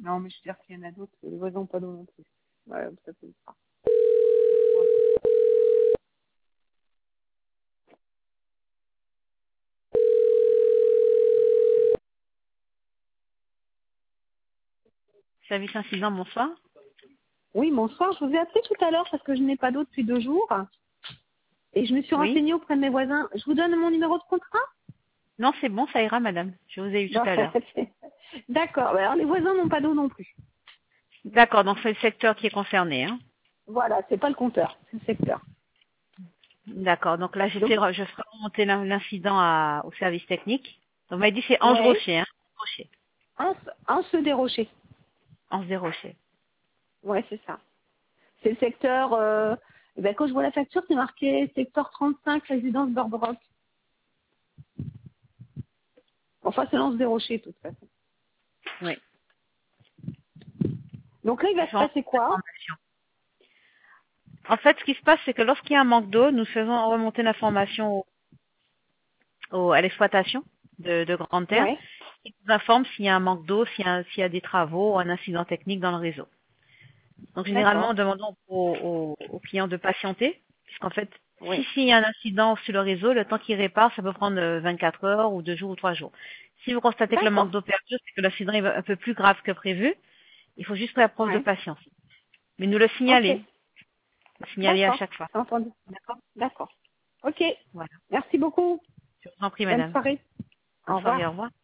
Non, mais je veux dire qu'il y en a d'autres, les voisins n'ont pas d'eau non plus. Ouais, ça peut pas. Service incident, bonsoir. Oui, bonsoir. Je vous ai appelé tout à l'heure parce que je n'ai pas d'eau depuis 2 jours. Et je me suis Oui. renseignée auprès de mes voisins. Je vous donne mon numéro de contrat? Non, c'est bon, ça ira, madame. Je vous ai eu tout Non, à l'heure. d'accord. Alors, les voisins n'ont pas d'eau non plus. D'accord, donc c'est le secteur qui est concerné. Hein. Voilà, c'est pas le compteur, c'est le secteur. D'accord, donc là, Donc, je ferai remonter l'incident au service technique. Donc, on m'a dit c'est Ange ouais, Rocher, hein. Rocher. un se dérocher. Ange des Rochers. Ouais, c'est ça. C'est le secteur, quand je vois la facture, c'est marqué secteur 35, résidence Berbrock. Enfin, c'est Lance des Rochers, de toute façon. Oui. Donc là, il Je va se fais remonter passer quoi? l'information. En fait, ce qui se passe, c'est que lorsqu'il y a un manque d'eau, nous faisons remonter l'information à l'exploitation de Grande Terre. Ouais. Ils nous informent s'il y a un manque d'eau, s'il y a des travaux ou un incident technique dans le réseau. Donc généralement, D'accord. nous demandons aux clients de patienter, puisqu'en fait, Oui. s'il y a un incident sur le réseau, le temps qu'il répare, ça peut prendre 24 heures ou 2 jours ou 3 jours. Si vous constatez que le manque D'accord. d'eau perdure, c'est que l'incident est un peu plus grave que prévu, il faut juste faire preuve de Ouais. patience. Mais nous le Ok. signaler à D'accord. chaque fois. C'est entendu. D'accord? D'accord. Ok. Voilà. Merci beaucoup. Je vous en prie, Bonne madame. soirée. Au Bonne revoir. soirée, au revoir.